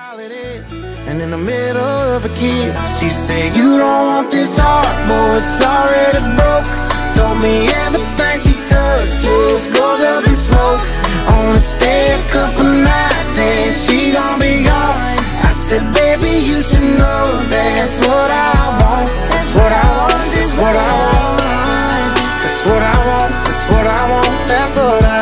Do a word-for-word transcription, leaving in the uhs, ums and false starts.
And in the middle of a kiss, she said, you don't want this heart, boy, it's already broke. Told me everything she touched just goes up in smoke. Only stay a couple nights, then she gon' be gone. I said, baby, you should know that's what I want. That's what I want, that's what I want. That's what I want, that's what I want, that's what I want.